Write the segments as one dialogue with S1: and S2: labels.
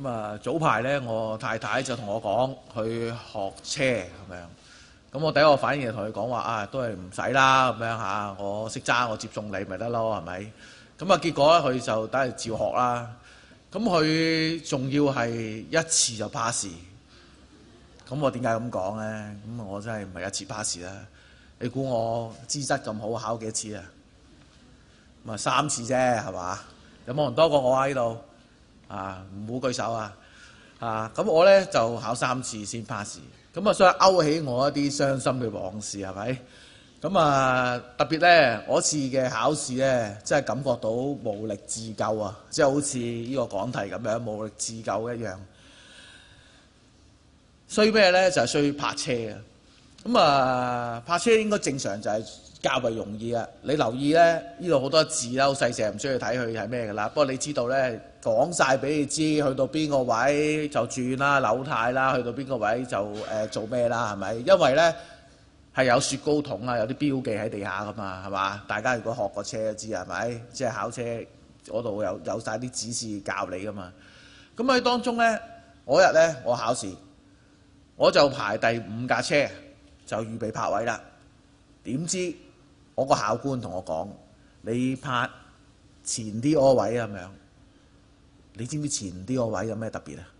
S1: 咁啊，早排咧，我太太就同我講去學車咁樣。咁我第一個反應就同佢講話啊，都係唔使啦咁樣嚇，我識揸，我接送你咪得咯，係咪？咁啊，結果咧，佢就等係照學啦。咁佢仲要係一次就 pass。咁我點解咁講咧？咁我真係唔係一次 pass 啦。你估我資質咁好，考幾多次啊？咁啊3次啫，係嘛？有冇人多過我喺度？啊，唔好舉手啊！咁我咧就考3次先 pass。咁啊，所以勾起我一啲傷心嘅往事，係咪？咁啊，特別咧，嗰次嘅考試咧，真係感覺到無力自救啊！即係好似呢個講題咁樣，無力自救一樣。衰咩咧？就係衰泊車啊！咁啊，泊車應該正常就係較為容易啊！你留意咧，呢度好多字啦，好細隻，唔需要睇佢係咩㗎啦。不過你知道咧，講晒俾你知，去到邊個位就轉啦、扭軚啦，去到邊個位就做咩啦，係咪？因為咧係有雪糕筒啊，有啲標記喺地下㗎嘛，係嘛？大家如果學過車就知係咪？即係考車嗰度有晒啲指示教你㗎嘛。咁喺當中咧，嗰日咧我考試，我就排第5架車，就預備泊位啦。點知我個考官同我講：你泊前啲嗰位咁樣。你知唔知前啲嗰位有咩特別啊？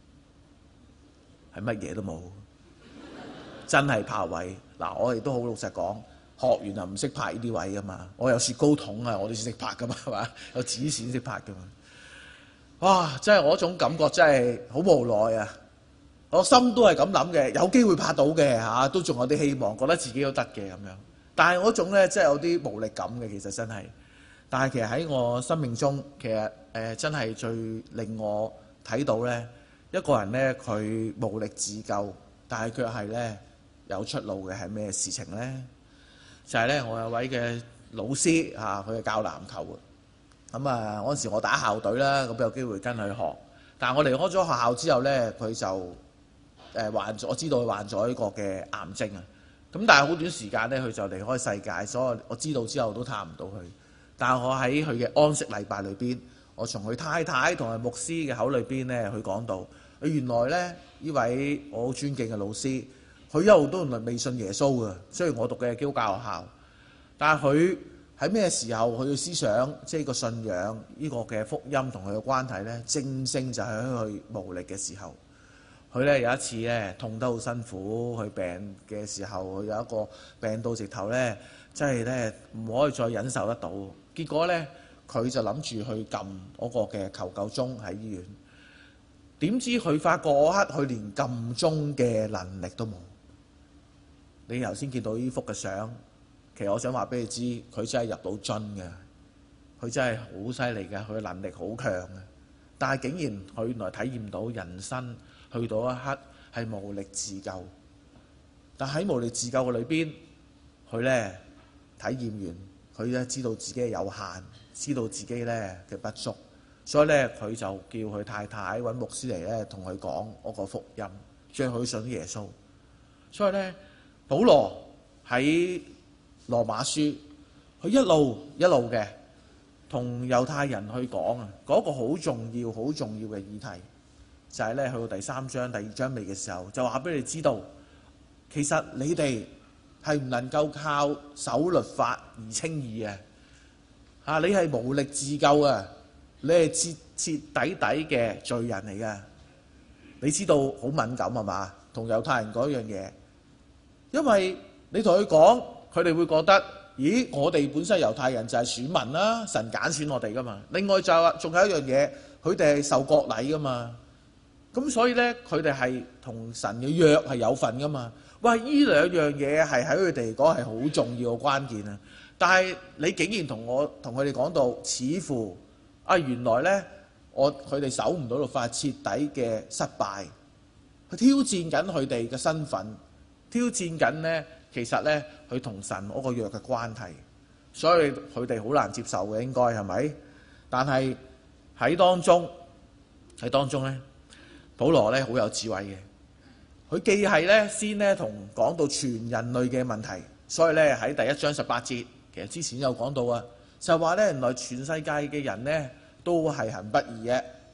S1: 係乜嘢都冇，真係泊位。嗱，我哋都好老實講，學完就唔識泊呢啲位噶嘛。我有雪糕筒啊，我哋識泊噶嘛，係嘛？有指線識泊噶嘛。哇！真係我嗰種感覺真係好無奈啊！我心都係咁諗嘅，有機會泊到嘅嚇，都仲有啲希望，覺得自己都得嘅咁樣。但係嗰種咧，真係有啲無力感嘅，其實真係。但係其實喺我生命中，其實真係最令我睇到咧，一個人咧佢無力自救，但係卻係咧有出路嘅係咩事情咧？就係咧，我有位嘅老師嚇，佢係教籃球嘅。咁啊，嗰陣時我打校隊啦，咁有機會跟佢學。但係我離開咗學校之後咧，佢就患咗，我知道佢患咗一個嘅癌症啊。咁但係好短時間咧，佢就離開世界，所以我知道之後都探唔到佢。但係我喺佢嘅安息禮拜裏邊，我從佢太太同埋牧師嘅口裏邊咧，佢講到，原來咧呢位我好尊敬嘅老師，佢一路都未信耶穌嘅。雖然我讀嘅係基督教學校，但係佢喺咩時候佢嘅思想，即係個信仰呢個嘅福音同佢嘅關係咧，正正就係喺佢無力嘅時候。佢咧有一次咧痛得好辛苦，佢病嘅時候，佢有一個病到直頭咧，真係咧唔可以再忍受得到。結果咧，佢就諗住去撳嗰個嘅求救鐘喺醫院。點知佢發覺嗰刻佢連撳鐘嘅能力都冇。你頭先見到呢幅嘅相，其實我想話俾你知，佢真係入到樽嘅，佢真係好犀利嘅，佢嘅能力好強嘅。但係竟然佢原來體驗到人生去到一刻係無力自救。但喺無力自救嘅裏邊，佢咧體驗完。佢咧知道自己嘅有限，知道自己咧嘅不足，所以咧佢就叫佢太太揾牧師嚟咧同佢講嗰個福音，將佢信耶穌。所以咧，保羅喺羅馬書，佢一路嘅同猶太人去講啊，嗰個好重要嘅議題，就係咧去到第3章、第2章尾嘅時候，就話俾你知道，其實你哋係唔能夠靠守律法而稱義嘅，你係無力自救啊！你係徹徹底底嘅罪人嚟嘅。你知道好敏感係嘛？同猶太人講一樣嘢，因為你同佢講，佢哋會覺得，咦，我哋本身猶太人就係選民啦，神揀選我哋噶嘛。另外就仲有一樣嘢，佢哋係受割禮噶嘛，咁所以咧佢哋係同神嘅約係有份噶嘛。喂，呢兩樣嘢係喺佢哋嚟講係好重要嘅關鍵啊！但係你竟然同佢哋講到，似乎原來咧佢哋守唔到律法，徹底嘅失敗，去挑戰緊佢哋嘅身份，挑戰緊咧其實咧佢同神嗰個約嘅關係，所以佢哋好難接受嘅，應該係咪？但係喺當中咧，保羅咧好有智慧嘅。佢既係咧先咧同講到全人類嘅問題，所以咧喺第1章18節，其實之前有講到啊，就係話咧原來全世界嘅人咧都係行不義嘅，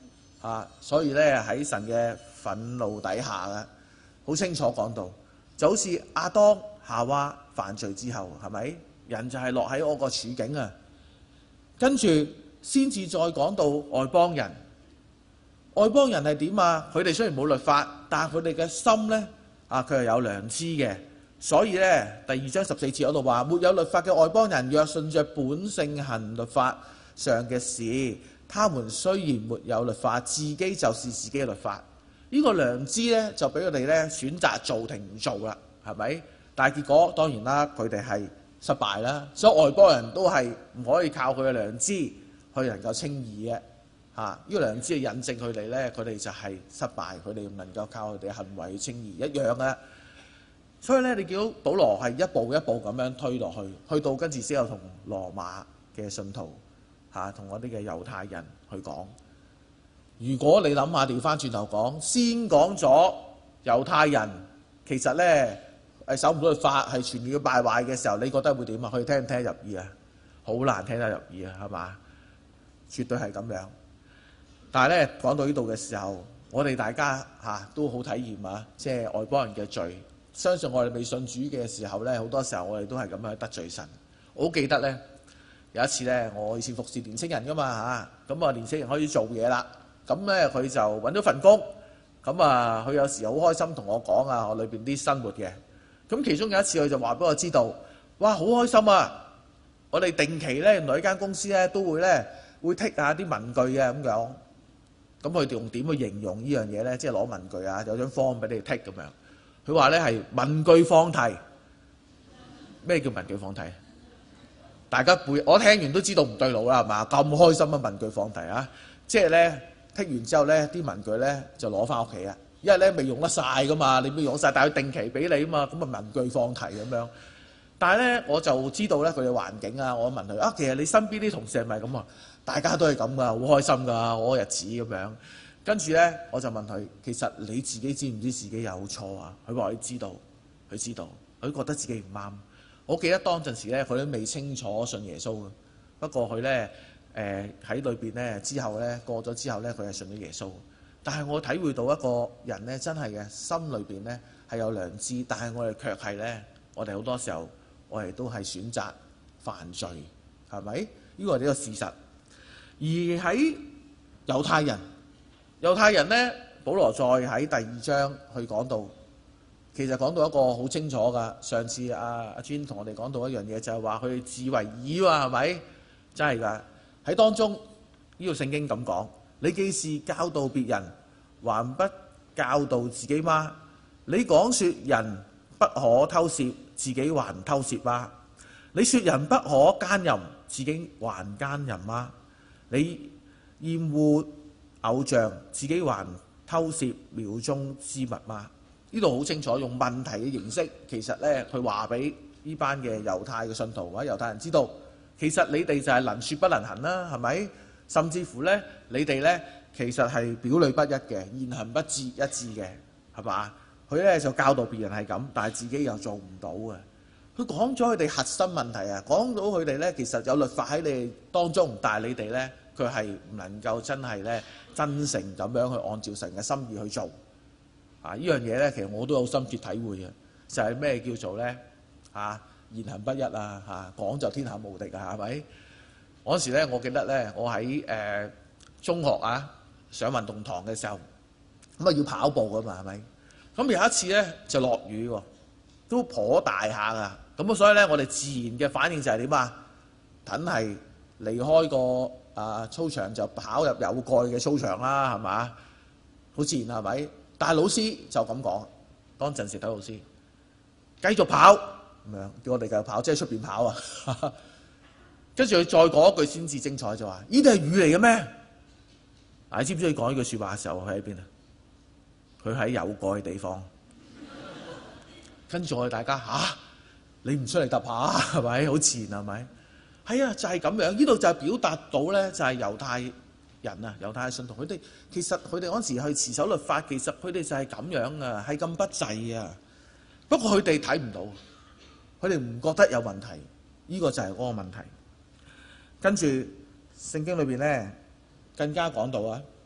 S1: 所以咧喺神嘅憤怒底下啊，好清楚講到，就好似亞當夏娃犯罪之後，係咪人就係落喺我個處境啊？跟住先至再講到外邦人，外邦人係點啊？佢哋雖然冇律法，但係佢哋嘅心咧佢係有良知嘅。所以咧，第2章14節嗰度話：沒有律法嘅外邦人，若順着本性行律法上嘅事，他們雖然沒有律法，自己就是自己嘅律法。呢個良知咧，就俾佢哋咧選擇做定唔做啦，係咪？但係結果當然啦，佢哋係失敗啦。所以外邦人都係唔可以靠佢嘅良知去能夠稱義嘅。呢個良知係引證佢哋咧，佢哋就係失敗，佢哋唔能夠靠佢哋嘅行為去稱義一樣嘅。所以咧，你見到保羅係一步一步咁樣推落去，去到跟住先有同羅馬嘅信徒同嗰啲嘅猶太人去講。如果你諗下調翻轉頭講，先講咗猶太人其實咧守唔到律法，係全面嘅敗壞嘅時候，你覺得會點啊？佢聽唔聽得入耳啊？好難聽得入耳啊，係嘛？絕對係咁樣。但係咧講到呢度嘅時候，我哋大家都好體驗啊，即係外邦人嘅罪。相信我哋未信主嘅時候咧，好多時候我哋都係咁樣得罪神。我好記得咧，有一次咧，我以前服侍年青人噶嘛咁年青人開始做嘢啦。咁咧佢就揾咗份工，咁佢有時好開心同我講我裏邊啲生活嘅。咁其中有一次佢就話俾我知道，哇，好開心啊！我哋定期咧，原來呢間公司咧都會剔下啲文具嘅咁樣。咁佢哋用點去形容呢樣嘢咧？即係攞文具有張 form 俾你剔咁樣。佢話咧係文具放題。咩叫文具放題？大家背，我聽完都知道唔對路啦，係嘛？咁開心文具放題即係咧剔完之後咧，啲文具咧就攞翻屋企啊！因為咧未用得晒噶嘛，你未用晒，但係佢定期俾你啊嘛，咁文具放題咁樣。但係咧我就知道咧佢嘅環境我問佢其實你身邊啲同事係咪咁啊？大家都係咁噶，好開心㗎，我日子咁樣。跟住咧，我就問佢：其實你自己知唔知自己有錯啊？佢話佢知道，佢覺得自己唔啱。我記得當陣時咧，佢都未清楚信耶穌嘅。不過佢咧喺裏邊咧之後咧過咗之後咧，佢係信咗耶穌。但係我體會到一個人咧真係嘅心裏邊咧係有良知，但係我哋卻係咧，我哋好多時候我哋都係選擇犯罪，係咪？呢個係呢個事實。而喺猶太人咧，保羅再喺第2章去講到，其實講到一個好清楚噶。上次阿尊同我哋講到一樣嘢，就係話佢哋自為義喎，係咪？真係噶。喺當中呢個聖經咁講：你既是教導別人，還不教導自己嗎？你講說人不可偷竊，自己還偷竊嗎？你說人不可奸淫，自己還奸淫嗎？你厭惡偶像，自己還偷竊廟中之物嗎？呢度好清楚，用問題嘅形式，其實咧佢話俾呢班嘅猶太嘅信徒或者猶太人知道，其實你哋就係能說不能行啦，係咪？甚至乎咧，你哋咧其實係表裏不一嘅，言行不一致嘅，係嘛？佢咧就教導別人係咁，但係自己又做唔到嘅。佢講咗佢哋核心問題講到佢哋咧其實有律法喺你哋當中，但係你哋咧佢係唔能夠真係咧真誠咁樣去按照神嘅心意去做。呢樣嘢咧，其實我都有深切體會嘅，就係咩叫做咧言行不一講就天下無敵係咪？嗰時咧，我記得咧，我喺中學上運動堂嘅時候，咁要跑步噶嘛係咪？咁有一次咧就落雨喎，都頗大下噶。咁所以咧，我哋自然嘅反應就係點梗係離開個操場就跑入有蓋嘅操場啦，係嘛？好自然係咪？但係老師就咁講，當陣時睇老師繼續跑咁樣，叫我哋繼續跑，即係出邊跑啊！跟住佢再講一句先至精彩，就話：呢啲係雨嚟嘅咩？你知唔知佢講呢句説話嘅時候，佢喺邊啊？佢喺有蓋嘅地方。跟住我哋大家你唔出嚟揼下係咪？好自然係咪？係啊，就係咁樣。呢度就係表達到咧，就係猶太人猶太信徒，佢哋其實佢哋嗰陣時去持守律法，其實佢哋就係咁樣係咁不濟啊。不過佢哋睇唔到，佢哋唔覺得有問題。呢個就係嗰個問題。跟住聖經裏邊咧更加講到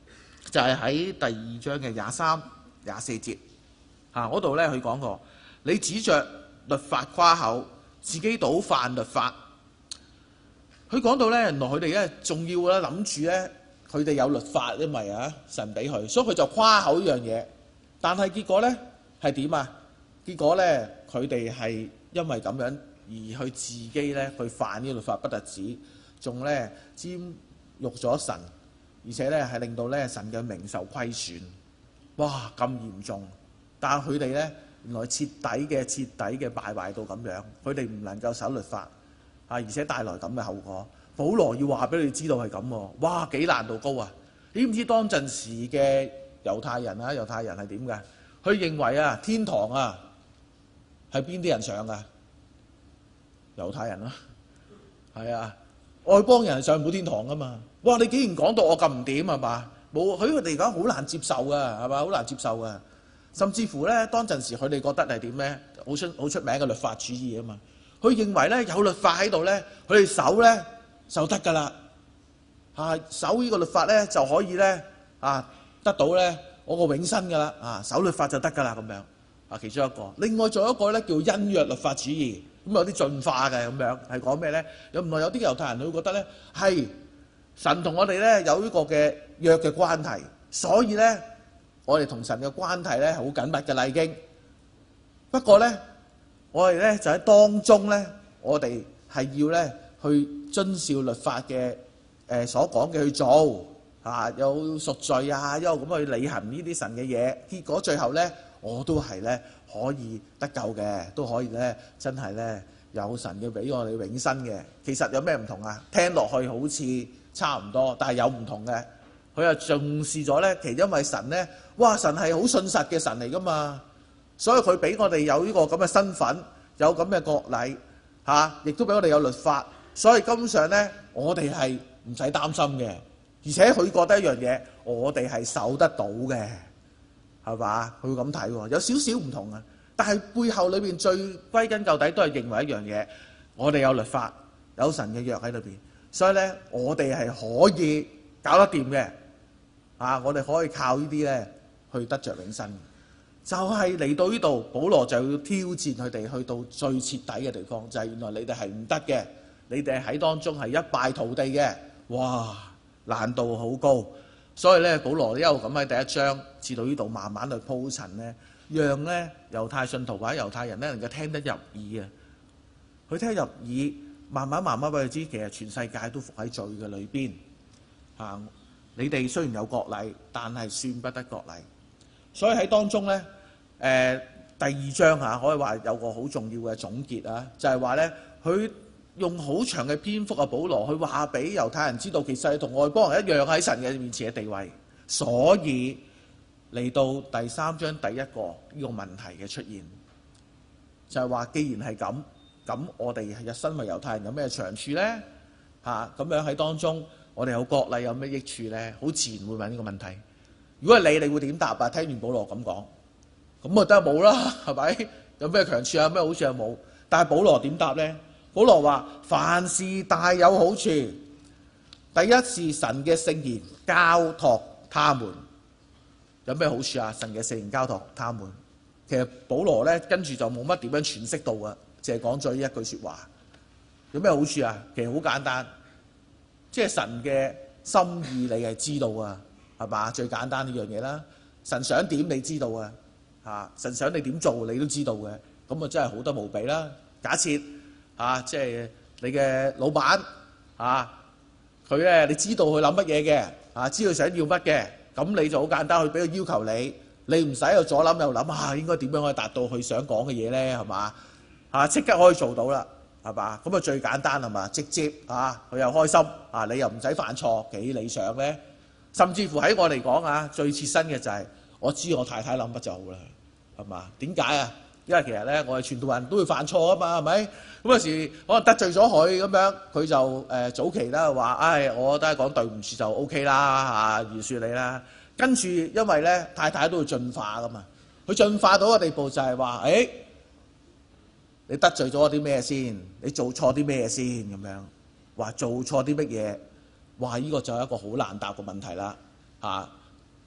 S1: 就係喺第2章嘅23、24節嗰度咧，佢講過：你指着律法誇口，自己倒犯律法。佢講到咧，原來佢哋咧仲要咧諗住咧，佢哋有律法，因為神俾佢，所以佢就誇口呢樣嘢。但係結果咧係點啊？結果咧佢哋係因為咁樣而去自己咧去犯呢個律法，不特止，仲咧沾辱咗神，而且咧係令到咧神嘅名受虧損。哇！咁嚴重，但係佢哋咧原來徹底嘅敗壞到咁樣，佢哋唔能夠守律法而且帶來咁嘅後果。保羅要話俾你知道係咁喎，哇！幾難度高啊！你知唔知當陣時嘅猶太人係點㗎？佢認為天堂係邊啲人上㗎？猶太人係外邦人係上唔到天堂㗎嘛？哇！你竟然講到我咁唔掂係嘛？冇，佢哋嚟講好難接受㗎，係嘛？好難接受㗎。甚至乎咧，當陣時佢哋覺得係點咧？好出名嘅律法主義啊嘛。佢認為咧有律法喺度咧，佢哋守咧就得㗎啦。守呢個律法咧就可以咧得到咧我個永生㗎啦。守律法就得㗎啦咁樣。其中一個，另外仲有一個咧叫恩約律法主義，咁有啲進化嘅咁樣，係講咩咧？原來有啲猶太人佢會覺得咧係神同我哋咧有呢個嘅約嘅關係，所以咧我哋同神嘅關係咧好緊密嘅啦已經。不過咧我哋咧就喺當中咧，我哋係要咧去遵照律法嘅所講嘅去做有贖罪因為咁去履行呢啲神嘅嘢，結果最後咧我都係咧可以得救嘅，都可以咧真係咧有神嘅俾我哋永生嘅。其實有咩唔同啊？聽落去好似差唔多，但係有唔同嘅。佢又重視咗咧，其實因為神咧，神係好信實嘅神嚟噶嘛，所以佢俾我哋有呢個咁嘅身份，有咁嘅國禮亦都俾我哋有律法，所以根本上咧我哋係唔使擔心嘅。而且佢覺得一樣嘢，我哋係守得到嘅。係嘛？佢會咁睇喎，有少少唔同啊。但係背後裏邊最歸根究底都係認為一樣嘢，我哋有律法，有神嘅約喺裏邊，所以咧我哋係可以搞得掂嘅。我哋可以靠呢啲咧去得着永生。就係嚟到呢度，保羅就要挑戰佢哋去到最徹底嘅地方，就係原來你哋係唔得嘅，你哋喺當中係一敗塗地嘅。哇！難度好高。所以咧，保羅一路咁喺第1章至到呢度慢慢去鋪陳咧，讓咧猶太信徒或者猶太人咧能夠聽得入耳啊！佢聽得入耳，慢慢俾佢知，其實全世界都伏喺罪嘅裏邊。你哋雖然有國禮，但係算不得國禮。所以喺當中咧，第2章可以話有個好重要嘅總結就係話咧，佢用好長嘅篇幅保羅去話俾猶太人知道，其實係同外邦人一樣喺神嘅面前嘅地位。所以嚟到第3章第一個呢個問題嘅出現，就係話既然係咁我哋日身為猶太人有咩長處呢？咁樣喺當中我哋有國禮有咩益處呢？好自然會問呢個問題。如果係你會點答啊？聽完保羅咁講，咁啊得冇啦，係咪？有咩強處啊？有咩好處啊？冇。但係保羅點答呢？保羅話：凡事大有好處。第一是神嘅聖言交託他們，有咩好處啊？神嘅聖言交託他們。其實保羅咧跟住就冇乜點樣詮釋到啊，淨係講咗呢一句説話。有咩好處啊？其實好簡單，即係神嘅心意你係知道啊，係嘛？最簡單呢樣嘢啦。神想點你知道啊，神想你點做你都知道嘅，咁啊真係好得無比啦。假設即係你嘅老闆佢咧，你知道佢諗乜嘢嘅，知道想要乜嘅，咁你就好簡單去俾個要求你，你唔使又左諗右諗應該點樣可以達到佢想講嘅嘢咧，係嘛？即刻可以做到啦，係嘛？咁啊最簡單係嘛？直接佢又開心你又唔使犯錯，幾理想咧？甚至乎喺我嚟講最切身嘅就係我知我太太諗乜就好啦，係嘛？點解啊？因為其實咧，我哋傳道人都會犯錯啊嘛，係咪？咁有時可能得罪咗佢咁樣，佢就早期啦話，我都係講對唔住就 OK 啦饒恕你啦。跟住因為咧太太都會進化噶嘛，佢進化到個地步就係話，你得罪咗我啲咩先？你做錯啲咩先？咁樣話做錯啲乜嘢？哇！呢個就係一個好難答嘅問題啦。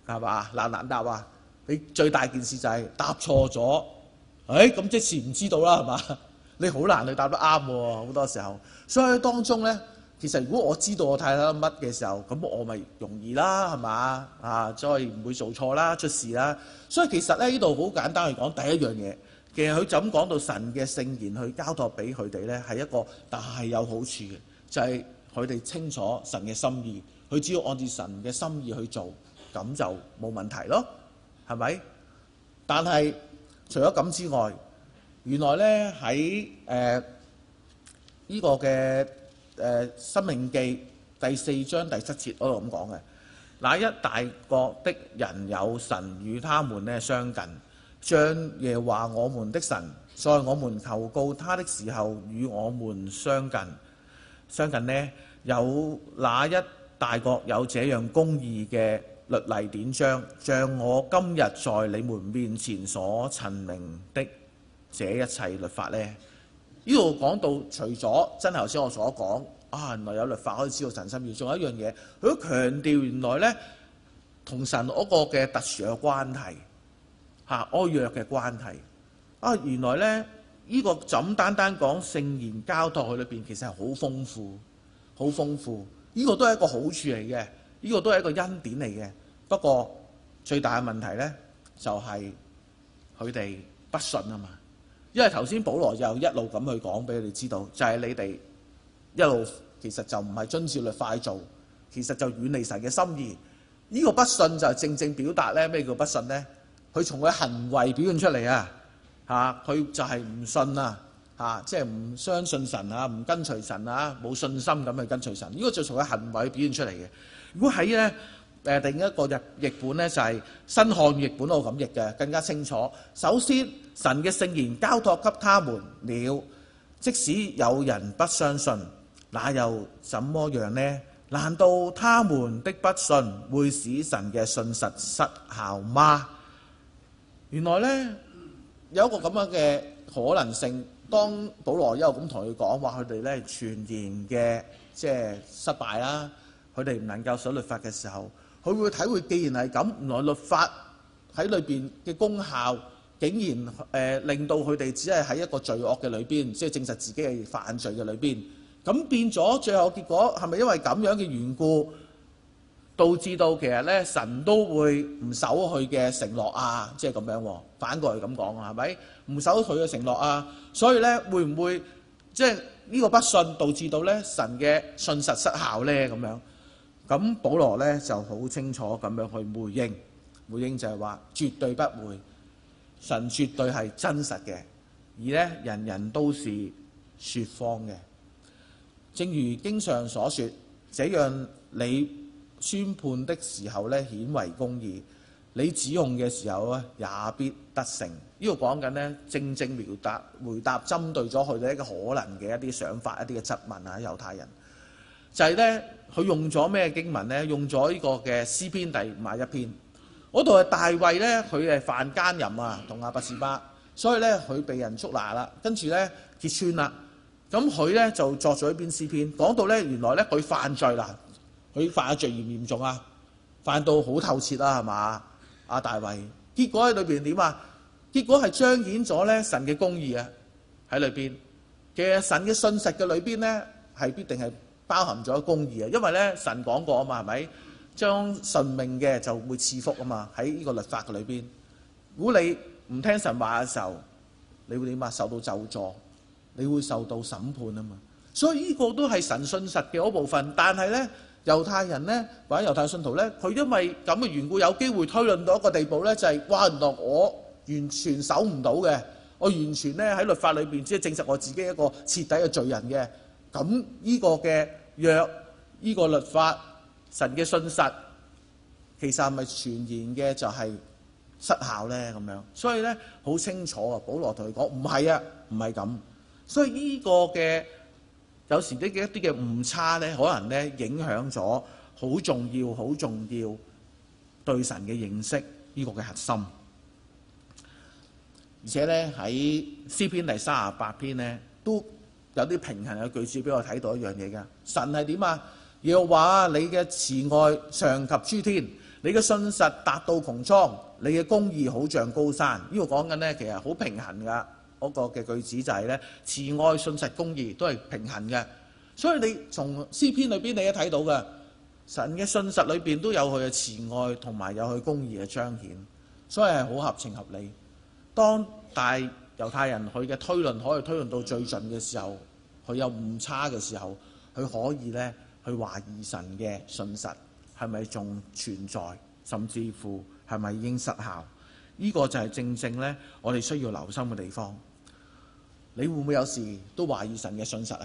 S1: 係嘛？難答啊！你最大件事就係答錯咗，咁即是唔知道啦，係嘛？你好難去答得啱喎，好多時候。所以當中咧，其實如果我知道我太太乜嘅時候，咁我咪容易啦，係嘛？所以唔會做錯啦、出事啦。所以其實咧，呢度好簡單去講第一樣嘢，其實佢就咁講到神嘅聖言去交託俾佢哋咧，係一個大有好處嘅，就係佢哋清楚神嘅心意，佢只要按照神嘅心意去做，咁就冇問題咯，係咪？但係除咗咁之外，原來咧喺呢個嘅申命記第4章第7節嗰度咁講嘅，那一大國的人有神與他們咧相近，像耶和華我們的神，在我們求告他的時候與我們相近。相近呢，有那一大國有這樣公義嘅律例典章，像我今日在你們面前所陳明的這一切律法呢。呢度講到除咗真係頭先我所講原來有律法可以知道神心意，仲有一樣嘢，佢都強調原來呢同神嗰個嘅特殊嘅關係愛約嘅關係原來呢，呢個就咁單單講聖言交託佢裏邊，其實係好豐富，好豐富。呢個都係一個好處嚟嘅，呢個都係一個恩典嚟嘅。不過最大嘅問題呢，就係佢哋不信啊嘛。因為頭先保羅就一路咁去講俾你哋知道，就係你哋一路其實就唔係遵照律法去做，其實就遠離神嘅心意。呢個不信就正正表達咧咩叫不信呢？佢從佢行為表現出嚟佢就係唔信即係唔相信神唔跟隨神冇信心咁去跟隨神。呢個就從佢行為表現出嚟嘅。如果喺咧另一個譯本咧，就係新漢語譯本我咁譯嘅，更加清楚。首先，神嘅聖言交託給他們了，即使有人不相信，那又怎麼樣呢？難道他們的不信會使神嘅信實失效嗎？原來呢，有一個咁樣嘅可能性。當保羅一路咁同佢講話，佢哋咧全然嘅即係失敗啦，佢哋唔能夠守律法嘅時候，佢會體會，既然係咁，原來律法喺裏邊嘅功效，竟然令到佢哋只係喺一個罪惡嘅裏邊，即係證實自己係犯罪嘅裏邊。咁變咗最後結果係咪因為咁樣嘅緣故，導致到其實咧神都會唔守佢嘅承諾即係咁樣反過嚟咁講係咪？唔守佢嘅承諾所以咧會唔會即係呢個不信導致到咧神嘅信實失效咧咁樣？咁保羅咧就好清楚咁樣去回應就係話絕對不會，神絕對係真實嘅，而咧人人都是説謊嘅。正如經上所說，這樣你宣判的時候咧顯為公義，你指控嘅時候咧也必得勝。呢度講緊咧正正回答針對咗佢哋一個可能嘅一啲想法、一啲嘅質問猶太人，就係咧佢用咗咩經文咧？用咗呢個嘅詩篇第51篇嗰度係大衛咧，佢係犯奸淫同亞拔士巴，所以咧佢被人捉拿啦，跟住咧揭穿啦。咁佢咧就作咗一篇詩篇，講到咧原來咧佢犯罪啦，佢犯嘅罪嚴唔嚴重犯到好透徹啦，係嘛？大衛，結果喺裏邊點結果係彰顯咗咧神嘅公義喺裏邊。其實神嘅信實嘅裏邊咧係必定係包含咗公義因為咧神講過係咪？將順命嘅就會賜福喺呢個律法嘅裏邊。如果你唔聽神話嘅時候，你會點受到咒詛，你會受到審判所以呢個都係神信實嘅嗰部分。但係咧猶太人咧或者猶太信徒咧，佢因為咁嘅緣故，有機會推論到一個地步咧，就係原來我完全守唔到嘅，我完全咧喺律法裏邊只係證實我自己一個徹底嘅罪人嘅。咁呢個嘅約，呢個律法，神嘅信實，其實係咪全然嘅就係失效咧？咁樣，所以咧好清楚保羅同佢講唔係唔係咁。所以呢個嘅有時啲嘅一啲嘅誤差咧，可能咧影響咗好重要對神嘅認識呢個嘅核心。而且咧喺詩篇第38篇咧都有啲平衡嘅句子俾我睇到一樣嘢㗎。神係點耶和華你嘅慈愛上及諸天， 你嘅信實達到穹蒼，你嘅公義好像高山。呢個講緊呢，其實好平衡㗎。嗰個嘅句子就係呢：慈愛、信實、公義都係平衡嘅。所以你從詩篇裏邊你都睇到嘅，神嘅信實裏邊都有佢嘅慈愛同埋有佢公義嘅彰顯，所以係好合情合理。當大猶太人佢嘅推論可以推論到最盡嘅時候，佢有誤差嘅時候，佢可以呢去懷疑神嘅信實係咪仲存在，甚至乎係咪已經失效？呢個就係正正呢我哋需要留心嘅地方。你會唔會有時都懷疑神嘅信實啊？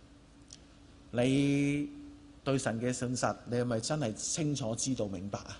S1: 你對神嘅信實，你係咪真係清楚知道明白啊？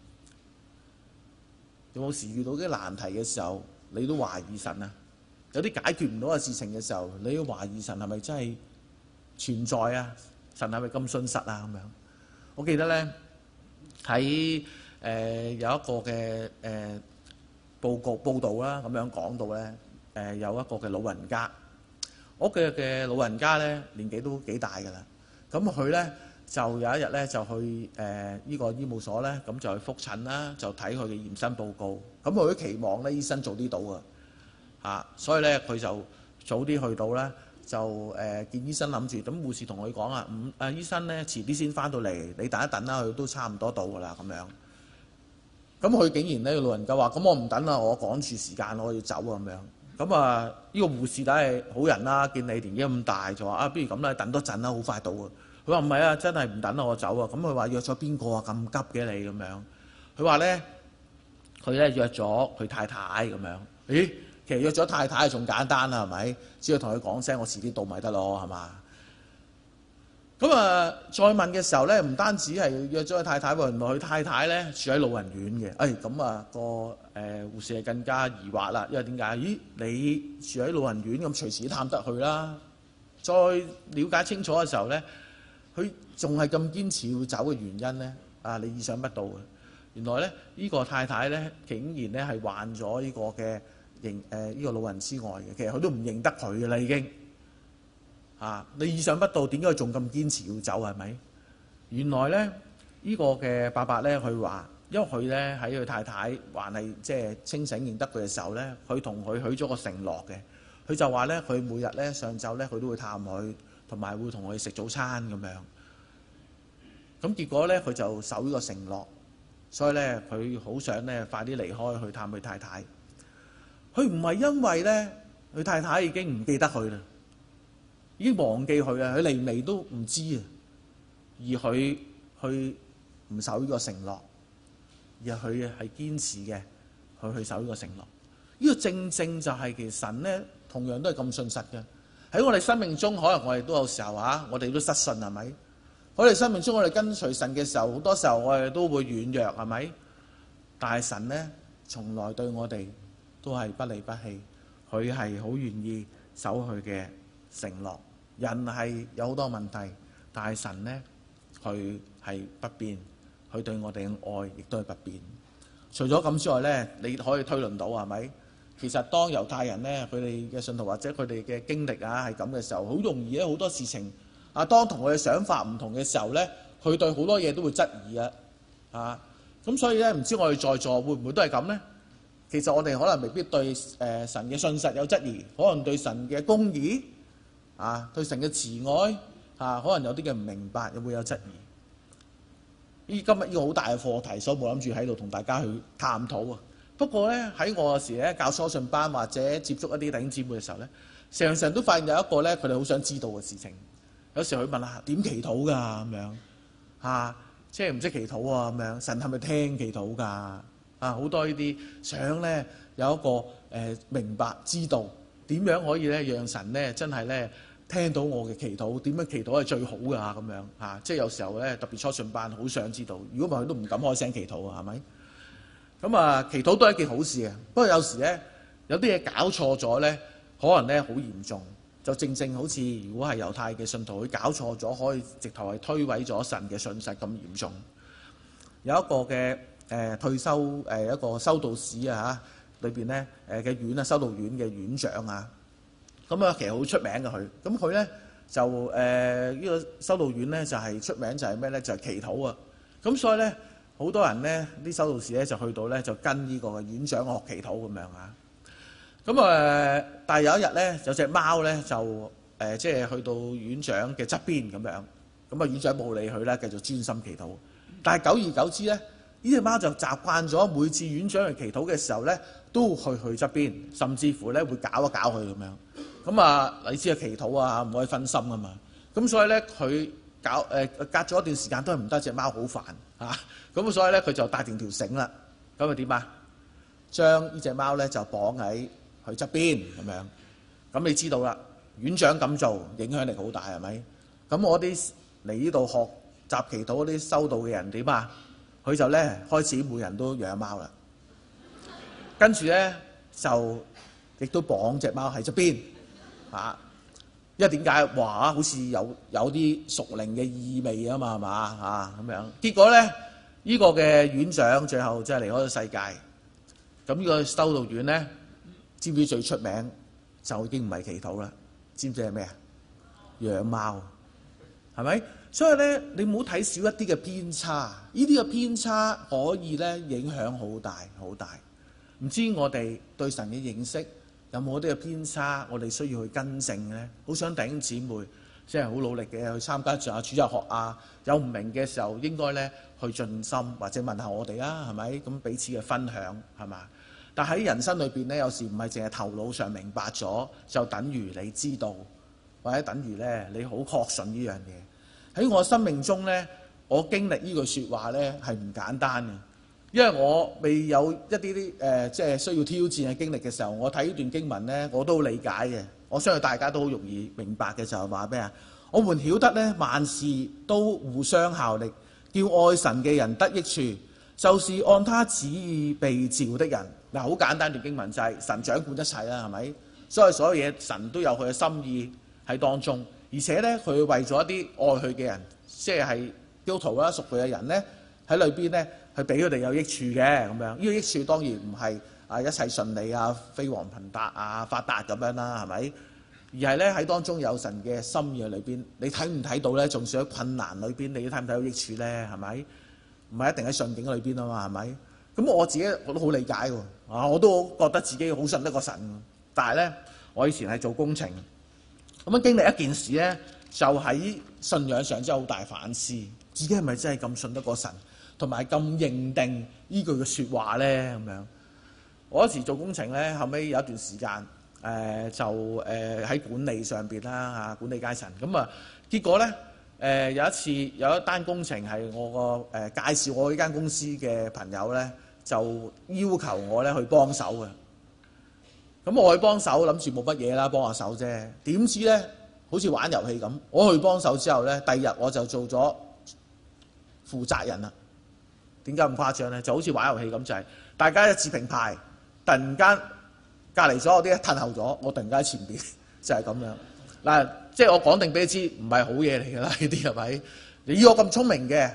S1: 有冇時遇到啲難題嘅時候，你都懷疑神啊？有啲解決唔到嘅事情嘅時候，你都懷疑神係咪真係存在啊？神係咪咁信實啊？咁樣，我記得呢，喺有一個嘅報道啦，咁樣講到呢。有一個嘅老人家，屋企嘅老人家咧年紀都幾大㗎啦。咁佢咧就有一日咧就去呢個醫務所咧，咁就去覆診啦，就睇佢嘅驗身報告。咁佢都期望咧醫生早啲到啊，所以咧佢就早啲去到咧，就見醫生，諗住咁護士同佢講啊，醫生咧遲啲先翻到嚟，你等一等啦，佢都差唔多到㗎啦咁樣。咁佢竟然咧老人家話：咁我唔等啦，我趕住時間，我要走啊咁樣。咁啊，呢個護士梗係好人啦，見你年紀咁大，就話不如咁啦，等多陣啦，好快到啊。佢話唔係啊，真係唔等啦，我走啊。咁佢話約咗邊個啊？咁急嘅你咁樣。佢話咧，佢咧約咗佢太太咁樣。咦，其實約咗太太仲簡單啦，係咪？只要同佢講聲，我遲啲到咪得咯，係嘛？咁啊，再問嘅時候咧，唔單止係約咗佢太太喎，原來佢太太咧住喺老人院嘅。咁啊個護士係更加疑惑啦，因為點解？咦，你住喺老人院咁，隨時都探得去啦。再了解清楚嘅時候咧，佢仲係咁堅持要走嘅原因咧，你意想不到嘅。原來咧呢個太太咧，竟然咧係患咗呢個嘅呢個老人痴呆嘅。其實佢都唔認得佢嘅啦，已經。你意想不到，點解佢仲咁堅持要走係咪？原來咧呢個嘅伯伯咧，佢話，因為佢咧喺佢太太還係即係清醒認得佢嘅時候咧，佢同佢許咗個承諾嘅。佢就話咧，佢每日咧上晝咧，佢都會探佢，同埋會同佢食早餐咁樣。咁結果咧，佢就守呢個承諾，所以咧佢好想咧快啲離開去探佢太太。佢唔係因為咧佢太太已經唔記得佢啦，已經忘記佢啊，佢嚟未都唔知啊，而佢去唔守呢個承諾，而佢係堅持嘅，佢去守呢個承諾。呢個正正就係其實神咧，同樣都係咁信實嘅。喺我哋生命中，可能我哋都有時候我哋都失信係咪？我哋生命中，我哋跟隨神嘅時候，好多時候我哋都會軟弱係咪？但係神咧，從來對我哋都係不離不棄，佢係好願意守佢嘅承諾。人係有好多問題，但係神呢，佢係不變，佢對我哋嘅愛亦都係不變。除咗咁之外呢，你可以推論到係咪？其實當猶太人呢，佢哋嘅信徒或者佢哋嘅經歷係咁嘅時候，好容易咧好多事情當同佢嘅想法唔同嘅時候呢，佢對好多嘢都會質疑咁所以呢，唔知我哋在座會唔會都係咁呢？其實我哋可能未必對神嘅信實有質疑，可能對神嘅公義對神嘅慈愛可能有啲嘅唔明白，會有質疑。今日呢個好大嘅課題，所以冇諗住喺度同大家去探討啊。不過呢，喺我嗰時咧教初信班或者接觸一啲弟兄姊妹嘅時候呢，常常都發現有一個呢，佢哋好想知道嘅事情。有時佢問下點祈禱㗎咁樣即係唔識祈禱咁樣，神係咪聽祈禱㗎？好多呢啲想呢，有一個明白知道點樣可以呢，讓神呢真係呢聽到我嘅祈禱，點樣祈禱係最好㗎咁樣即係有時候呢，特別初信班好想知道，如果唔係佢都唔敢開聲祈禱係咪？咁祈禱都係一件好事嘅，不過有時呢，有啲嘢搞錯咗呢，可能呢好嚴重，就正正好似如果係猶太嘅信徒，佢搞錯咗，可以直頭係推毀咗神嘅信實咁嚴重。有一個嘅退休一個修道士裏邊呢嘅院修道院嘅院長咁其實好出名嘅佢。咁佢呢就呢個修道院呢就係出名就係咩呢？就係祈禱咁所以呢， 好多人咧，啲修道士咧就去到咧就跟呢個院長學祈禱咁樣啊。咁但係有一日咧，有隻貓咧就即係去到院長嘅側邊咁樣。咁啊，院長冇理佢啦，繼續專心祈禱。但係久而久之咧，呢隻貓就習慣咗每次院長去祈禱嘅時候咧，都去側邊，甚至乎咧會搞一搞佢咁樣。咁啊，你知啊，祈禱啊唔可以分心啊嘛。咁所以咧，佢隔咗一段時間都係唔得，隻貓好煩嚇。咁所以咧，佢就帶定條繩啦。咁啊點啊？將呢隻貓咧就綁喺佢側邊咁樣。咁你知道啦，院長咁做影響力好大係咪？咁我啲嚟呢度學習祈禱嗰啲修道嘅人點啊？佢就咧開始每人都養貓啦。跟住咧就亦都綁隻貓喺側邊嚇。因為點解？哇！好似有啲屬靈嘅意味啊嘛，係嘛嚇咁樣。結果咧，呢個嘅院長最後真係離開咗世界。咁呢個修道院咧，知唔知最出名就已經唔係祈禱啦？知唔知係咩啊？養貓，係咪？所以咧，你唔好睇少一啲嘅偏差，呢啲嘅偏差可以咧影響好大好大。唔知我哋對神嘅認識有冇啲嘅偏差，我哋需要去更正呢？好想弟兄姊妹即係好努力嘅去參加主日學啊，有唔明嘅時候應該咧去盡心或者問下我哋啊，係咪？咁彼此嘅分享係嘛？但喺人生裏邊咧，有時唔係淨係頭腦上明白咗，就等於你知道，或者等於咧你好確信呢樣嘢。喺我生命中咧，我經歷呢句説話咧係唔簡單嘅。因為我未有一啲即係需要挑戰嘅經歷嘅時候，我睇呢段經文咧，我都好理解嘅。我相信大家都好容易明白嘅就係話咩啊？我們曉得咧，萬事都互相效力，叫愛神嘅人得益處，就是按他旨意被召的人。嗱，好簡單段經文就係神掌管一切啦，係咪？所有嘢神都有佢嘅心意喺當中，而且咧佢為咗一啲愛佢嘅人，即係基督徒啦、屬佢嘅人咧喺裏邊咧。係俾佢哋有益處嘅咁樣，呢個益處當然唔係一切順利啊、飛黃騰達啊、發達咁樣啦，係咪？而係咧喺當中有神嘅心意喺裏邊，你睇唔睇到咧？仲算喺困難裏邊，你睇唔睇到益處咧？係咪？唔係一定喺順境裏邊啊嘛，係咪？咁我自己我都好理解喎，我都覺得自己好信得過神。但係咧，我以前係做工程，咁樣經歷一件事咧，就喺信仰上真係好大反思，自己係咪真係咁信得過神？同埋咁認定呢句嘅説話咧，咁樣。我嗰時做工程咧，後尾有一段時間，就喺管理上邊啦嚇，管理階層。咁啊，結果咧，有一次有一單工程係我個介紹我呢間公司嘅朋友咧，就要求我咧去幫手嘅。咁我去幫手，諗住冇乜嘢啦，幫下手啫。點知咧，好似玩遊戲咁，我去幫手之後咧，第二日我就做咗負責人啦。點解咁誇張咧？就好似玩遊戲咁，就係大家一字平排，突然間隔離咗我啲褪後咗，我突然間喺前邊，就係咁樣嗱。即係我講定俾你知，唔係好嘢嚟㗎啦，呢啲係咪？你以我咁聰明嘅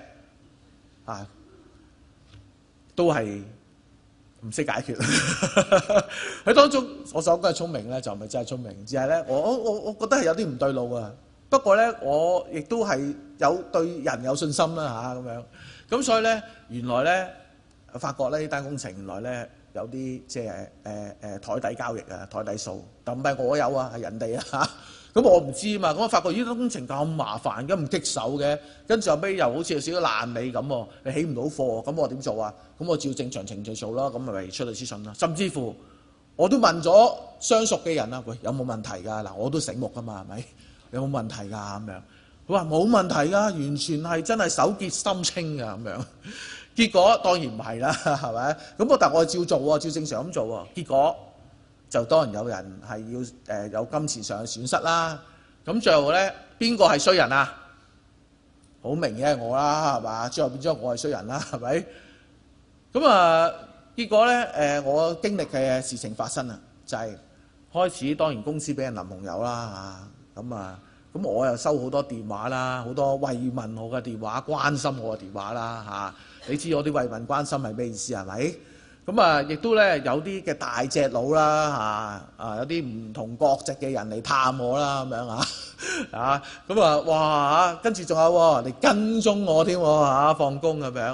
S1: 都係唔識解決。喺當中我所講嘅聰明咧，就唔係真係聰明，只係咧我覺得係有啲唔對路啊。不過咧，我亦都係有對人有信心啦咁樣。咁所以咧，原來咧，發覺呢單工程原來咧有啲即係台底交易啊、台底數，但唔係我有啊，係人哋啊。咁我唔知啊嘛。咁我發覺呢單工程咁麻煩，咁唔棘手嘅，跟住後尾又好似有少少爛尾咁喎，你起唔到貨，咁我點做啊？咁我照正常程序做啦，咁咪出律師信啦。甚至乎我都問咗相熟嘅人啦，喂，有冇問題㗎？嗱，我都醒目噶嘛，係咪？有冇問題㗎？咁樣。佢話冇問題㗎，完全係真係手潔心清㗎咁樣。結果當然唔係啦，係咪？咁但我照做喎，照正常咁做喎。結果就當然有人係要有金錢上嘅損失啦。咁最後咧，邊個係衰人啊？好明嘅係我啦，係嘛？最後變咗我係衰人啦，係咪？咁啊，結果咧我經歷嘅事情發生啦，就係開始當然公司俾人淋紅油啦嚇，咁我又收好多電話啦，好多慰問我嘅電話、關心我嘅電話啦嚇。你知我啲慰問關心係咩意思係咪？咁啊，亦都咧有啲嘅大隻佬啦嚇，有啲唔同國籍嘅人嚟探我啦咁樣咁啊哇跟住仲有嚟跟蹤我添嚇，放工咁樣。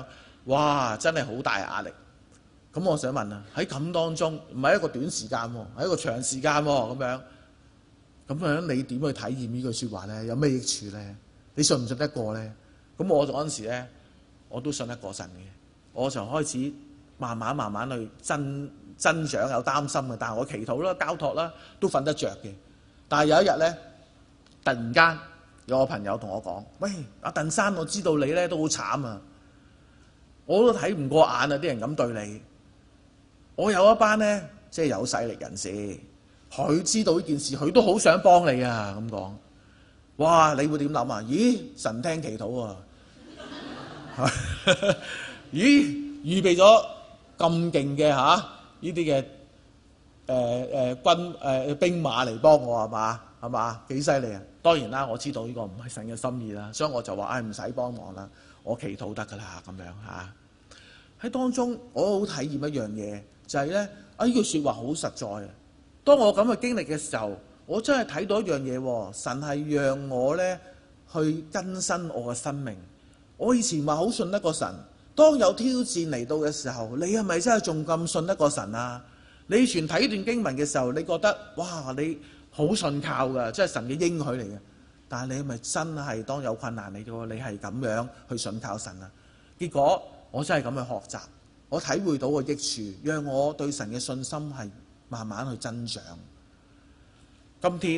S1: 哇！真係好大壓力。咁我想問啊，喺咁當中唔係一個短時間喎，係一個長時間喎，咁樣你點去體驗呢句説話呢？有咩益處呢？你信唔信得過呢？咁我嗰陣時呢，我都信得過神嘅，我就開始慢慢去增長，有擔心嘅，但係我祈禱啦、交託啦，都瞓得着嘅。但係有一日呢，突然間有個朋友同我講：喂，阿鄧生，我知道你呢都好慘啊，我都睇唔過眼啊！啲人咁對你，我有一班呢，即係有勢力人士，佢知道呢件事，佢都好想幫你啊！咁講，哇！你會點諗啊？咦，神聽祈禱啊！咦，預備咗咁勁嘅呢啲嘅兵馬嚟幫我係嘛？幾犀利啊！當然啦，我知道呢個唔係神嘅心意啦，所以我就話唔使幫忙啦，我祈禱得㗎啦咁樣嚇。喺當中我好體驗一樣嘢，就係呢句説話好實在啊！當我咁嘅經歷嘅時候，我真係睇到一樣嘢喎，神係讓我呢去更新我嘅生命。我以前話好信得過神，當有挑戰嚟到嘅時候，你係咪真係仲咁信得過神啊？你以前睇段經文嘅時候，你覺得哇，你好信靠㗎，即係神嘅應許嚟嘅。但係你係咪真係當有困難嚟到，你係咁樣去信靠神啊？結果我真係咁去學習，我體會到個益處，讓我對神嘅信心係慢慢去增長。今天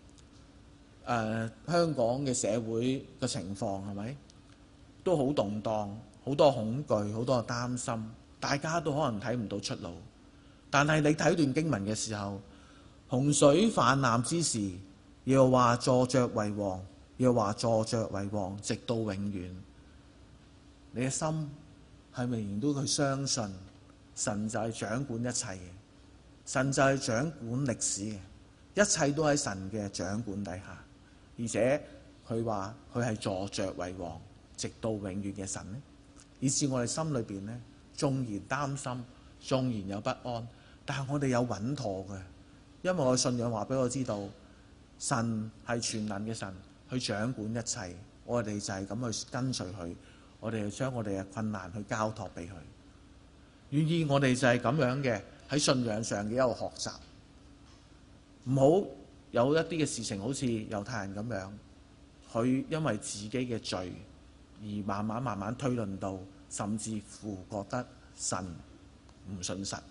S1: 香港嘅社會嘅情況係咪都好動盪，好多恐懼，好多擔心，大家都可能睇唔到出路。但係你睇段經文嘅時候，洪水泛濫之時，耶和華坐著為王，耶和華坐著為王，直到永遠。你嘅心係咪仍然都去相信神就係掌管一切嘅？神就係掌管歷史嘅，一切都喺神嘅掌管底下。而且佢話佢係坐著為王，直到永遠嘅神呢，以致我哋心裏邊呢，縱然擔心，縱然有不安，但係我哋有穩妥嘅，因為我嘅信仰話俾我知道，神係全能嘅神，去掌管一切。我哋就係咁去跟隨佢，我哋就將我哋嘅困難去交託俾佢。願意我哋就係咁樣嘅喺信仰上嘅一個學習，唔好有一啲嘅事情好似猶太人咁樣，佢因為自己嘅罪而慢慢推論到，甚至乎覺得神唔信實。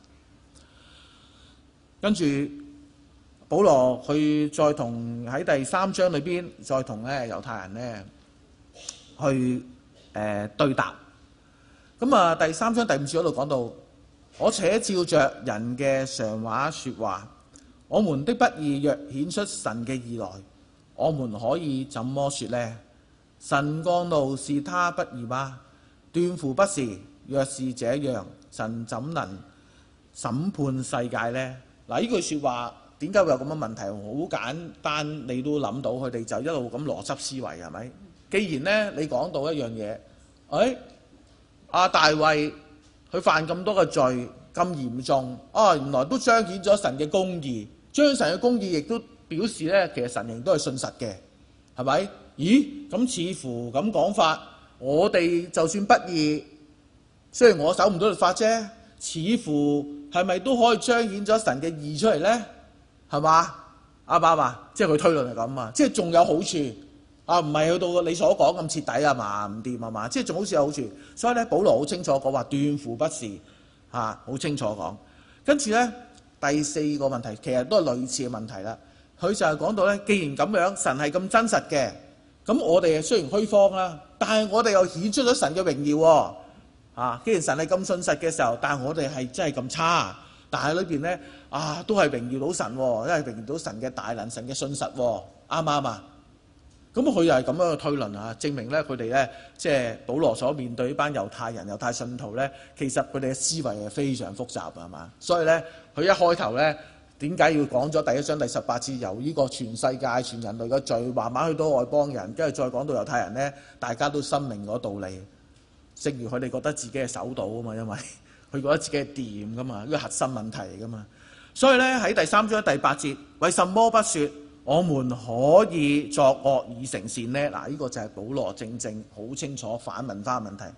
S1: 跟住保羅佢再同喺第3章裏邊再同猶太人呢去對答。咁啊，第3章第5節嗰度講到：我且照着人嘅常話說話，我們的不義若顯出神嘅義來，我們可以怎麼說呢？神降怒是他不義嗎？斷乎不是。若是這樣，神怎能審判世界呢？嗱，呢句說話點解會有咁嘅問題？好簡單，你都諗到，佢哋就一路咁邏輯思維，係咪？既然呢，你講到一樣嘢，阿大衛佢犯咁多嘅罪咁嚴重，原來都彰顯咗神嘅公義，將神嘅公義亦都表示呢，其實神仍都係信實嘅，係咪？咦，咁似乎咁講法，我哋就算不義，雖然我守唔到律法啫，似乎係咪都可以彰顯咗神嘅義出嚟呢？係嘛？啱唔啱啊？即係佢推論係咁啊，即係仲有好處啊，唔係去到你所講咁徹底啊嘛，唔掂啊嘛，即係仲好似有好處。所以咧，保羅好清楚講話，斷乎不是嚇，好清楚講。跟住咧，第4個問題其實都係類似嘅問題啦。佢就係講到咧，既然咁樣，神係咁真實嘅，咁我哋雖然虛謊啦，但係我哋又顯出咗神嘅榮耀喎。既然神係咁信實嘅時候，但係我哋係真係咁差，但係裏邊咧都係榮耀到神喎，都係榮耀到神嘅大能、神嘅信實喎，啱唔啱啊？咁佢又係咁樣嘅推論啊，證明咧佢哋咧即係保羅所面對呢班猶太人、猶太信徒咧，其實佢哋嘅思維係非常複雜係嘛？所以咧，佢一開頭咧點解要講咗第1章第18節，由呢個全世界、全人類嘅罪，慢慢去到外邦人，跟住再講到猶太人咧，大家都深明嗰道理。正如佢哋覺得自己係守到啊嘛，因為佢覺得自己係掂噶嘛，呢個核心問題嚟噶嘛。所以咧喺第3章第8節，為什麼不說我們可以作惡以成善呢？嗱，呢個就係保羅正好清楚反問翻問題。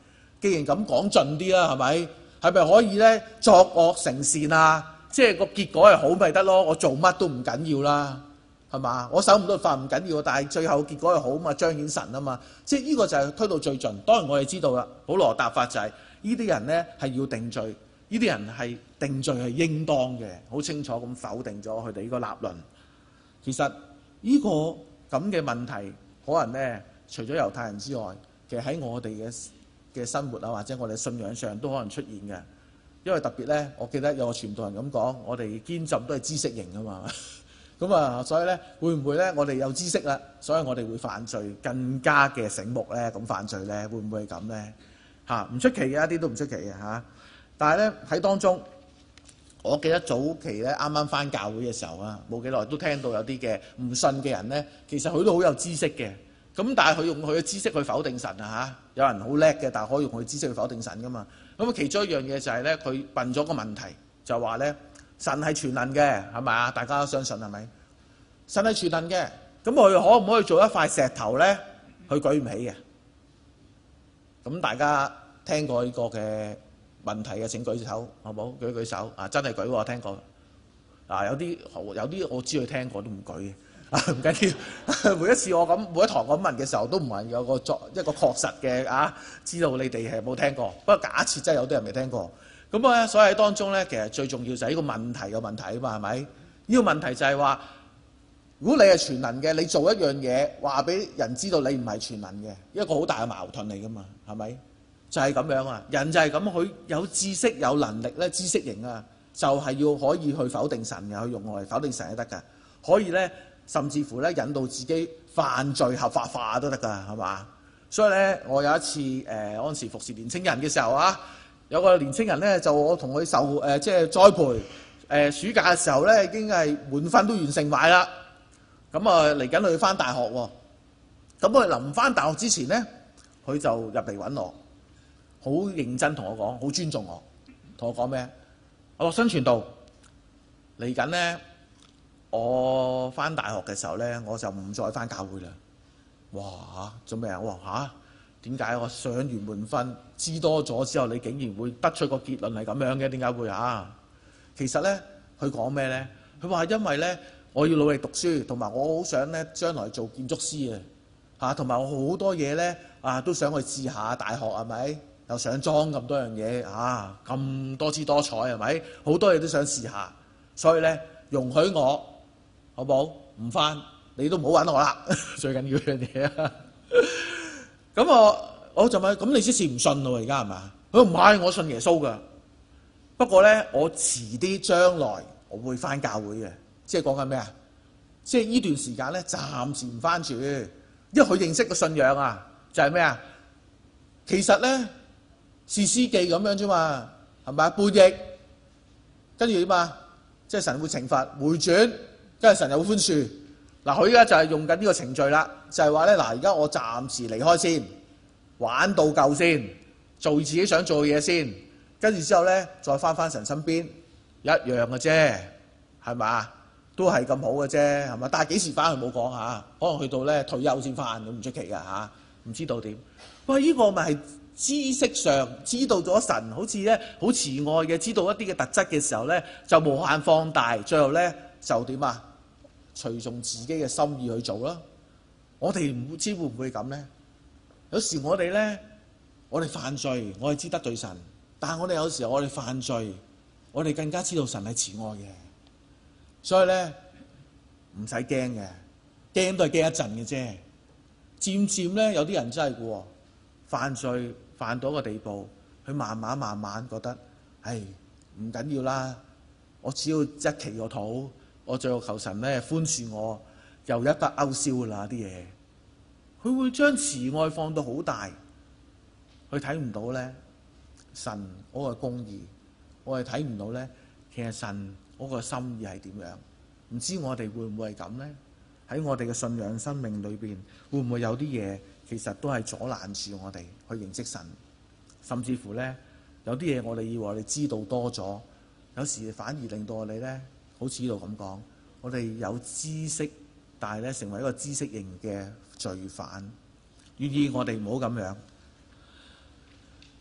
S1: 既然咁講盡啲啦，係咪？係咪可以咧作惡成善啊？即係個結果係好咪得咯？我做乜都唔緊要啦，係嘛？我守唔到法唔緊要，但係最後結果係好嘛，彰顯神啊嘛。即係呢個就係推到最盡。當然我哋知道啦，保羅答法就係呢啲人咧係要定罪，呢啲人係定罪係應當嘅，好清楚咁否定咗佢哋呢個立論。其實呢個咁嘅問題，可能咧除咗猶太人之外，其實喺我哋嘅生活啊，或者我哋信仰上都可能出現嘅。因為特別咧，我記得有個傳道人咁講，我哋堅浸都係知識型啊嘛。咁啊，所以咧會唔會咧我哋有知識啦，所以我哋會犯罪更加嘅醒目咧？咁犯罪咧會唔會係咁咧？唔出奇嘅，一啲都唔出奇嘅嚇。但係咧喺當中，我記得早期咧啱啱返教會嘅時候啊，冇幾耐都聽到有啲嘅唔信嘅人咧，其實佢都好有知識嘅。咁但係佢用佢嘅知識去否定神啊嚇，有人好叻嘅，但係可以用佢嘅知識去否定神噶嘛。咁其中一樣嘢就係咧，佢問咗個問題，就話咧神係全能嘅，係咪啊？大家都相信係咪？神係全能嘅，咁佢可唔可以做一塊石頭咧？佢舉唔起嘅。咁大家聽過呢個嘅問題嘅請舉手，好冇？舉手啊！真係舉喎，聽過。有啲我知佢聽過都唔舉嘅。唔緊要，每一次我咁每一堂咁問嘅時候，都唔係有一個確實嘅知道你哋係冇聽過。不過假設真係有啲人未聽過，咁所以喺當中咧，其實最重要就係呢個問題嘅問題啊嘛，係咪？呢個問題就係話，如果你係全能嘅，你做一樣嘢話俾人知道你唔係全能嘅，一個好大嘅矛盾嚟噶嘛，係咪？就係咁樣啊，人就係咁，佢有知識有能力咧，知識型啊，就係要可以去否定神嘅，去用我嚟否定神都得㗎，可以咧。甚至乎咧引導自己犯罪合法化都得㗎，係嘛？所以咧，我有一次嗰陣時服侍年青人嘅時候啊，有個年青人咧就我同佢即係栽培暑假嘅時候咧已經係滿分都完成埋啦。咁嚟緊佢要返大學喎。咁佢臨返大學之前咧，佢就入嚟揾我，好認真同我講，好尊重我，同我講咩？我話新傳道嚟緊咧。我返大學嘅時候咧，我就唔再返教會啦。哇！做咩啊？我話點解我上完滿分知多咗之後，你竟然會得出個結論係咁樣嘅？點解會其實咧，佢講咩咧？佢話因為咧，我要努力讀書，同埋我好想咧將來做建築師同埋我好多嘢咧都想去試下大學係咪？又上莊咁多樣嘢咁多姿多彩係咪？好多嘢都想試下，所以咧容許我。好冇？唔返，你都唔好揾我啦。最緊要樣嘢啊！咁我就問：咁你先至唔信喎？而家係嘛？佢唔係，我信耶穌㗎。不過咧，我遲啲將來我會返教會嘅。即係講緊咩啊？即係呢段時間咧，暫時唔返住，因為佢認識個信仰啊，就係咩啊？其實咧，士師記咁樣啫嘛，係咪啊？叛逆，跟住點啊？即係神會懲罰，回轉。跟住神有寬恕，佢而家就係用緊呢個程序啦，就係話咧而家我暫時離開先，玩到夠先，做自己想做嘅嘢先，跟住之後咧再返神身邊，一樣嘅啫，係嘛？都係咁好嘅啫，係嘛？但係幾時返去冇講下，可能去到咧退休先返，咁唔出奇㗎唔知道點。喂，呢個咪係知識上知道咗神好似咧好慈愛嘅，知道一啲嘅特質嘅時候咧，就無限放大，最後咧就點啊？隨從自己嘅心意去做啦。我哋唔知會唔會咁呢？有時我哋呢，我哋犯罪，我哋知得罪神，但係我哋有時候我哋犯罪，我哋更加知道神係慈愛嘅。所以呢，唔使驚嘅，驚都係驚一陣嘅啫。漸漸呢，有啲人真係嘅，犯罪犯到一個地步，佢慢慢覺得，唔緊要啦，我只要一祈個禱。我最後求神咧寬恕我，又一筆勾銷啦啲嘢。佢會將慈愛放到好大，佢睇唔到咧神嗰個公義，我哋睇唔到咧其實神嗰個心意係點樣。唔知我哋會唔會係咁咧？喺我哋嘅信仰生命裏邊，會唔會有啲嘢其實都係阻攔住我哋去認識神？甚至乎咧有啲嘢我哋以為我哋知道多咗，有時反而令到我哋咧。好似呢度咁講，我哋有知識，但係咧成為一個知識型嘅罪犯。願意我哋唔好咁樣。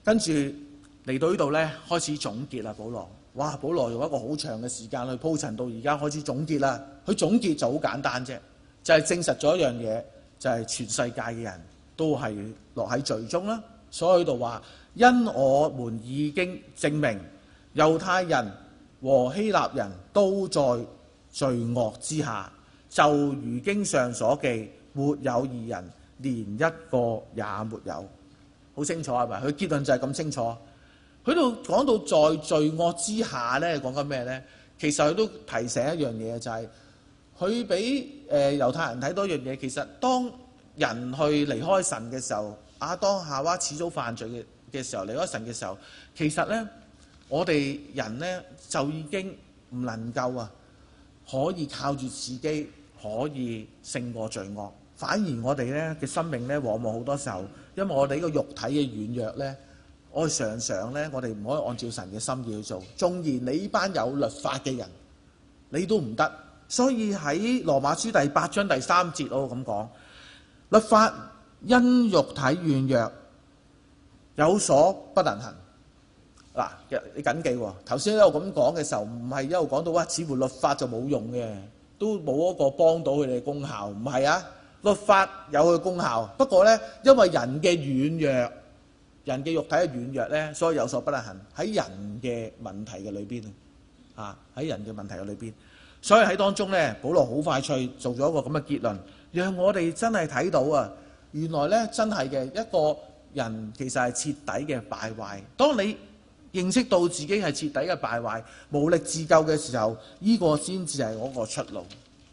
S1: 跟住嚟到呢度呢，開始總結啦。保羅，哇！保羅用一個好長嘅時間去鋪陳，到而家開始總結啦。佢總結就好簡單啫，就係證實咗一樣嘢，就係全世界嘅人都係落喺罪中啦。所以喺度話，因我們已經證明猶太人和希臘人都在罪惡之下，就如經上所記，沒有義人，連一個也沒有。好清楚係咪？佢結論就係咁清楚。佢度講到在罪惡之下咧，講緊咩咧？其實佢都提醒一樣嘢，就係佢俾猶太人睇到一樣嘢。其實當人去離開神嘅時候，亞當夏娃始祖犯罪嘅時候，離開神嘅時候，其實咧我哋人咧就已經唔能夠可以靠住自己可以勝過罪惡。反而我哋咧嘅生命咧，往往好多時候，因為我哋呢個肉體嘅軟弱咧，我哋常常咧，我哋唔可以按照神嘅心意去做。縱然你呢班有律法嘅人，你都唔得。所以喺羅馬書第8章第3節，我咁講，律法因肉體軟弱有所不能行。嗱，你緊記喎，頭先一路咁講嘅時候，唔係一路講到似乎律法就冇用嘅，都冇一個幫到佢哋嘅功效，唔係啊。律法有佢功效，不過呢，因為人嘅軟弱，人嘅肉體嘅軟弱呢，所以有所不能行。喺人嘅問題嘅裏邊喺人嘅問題嘅裏邊，所以喺當中呢，保羅好快脆做咗一個咁嘅結論，讓我哋真係睇到原來呢，真係嘅一個人其實係徹底嘅敗壞。當你認識到自己係徹底嘅敗壞，無力自救嘅時候，呢個先至係嗰個出路。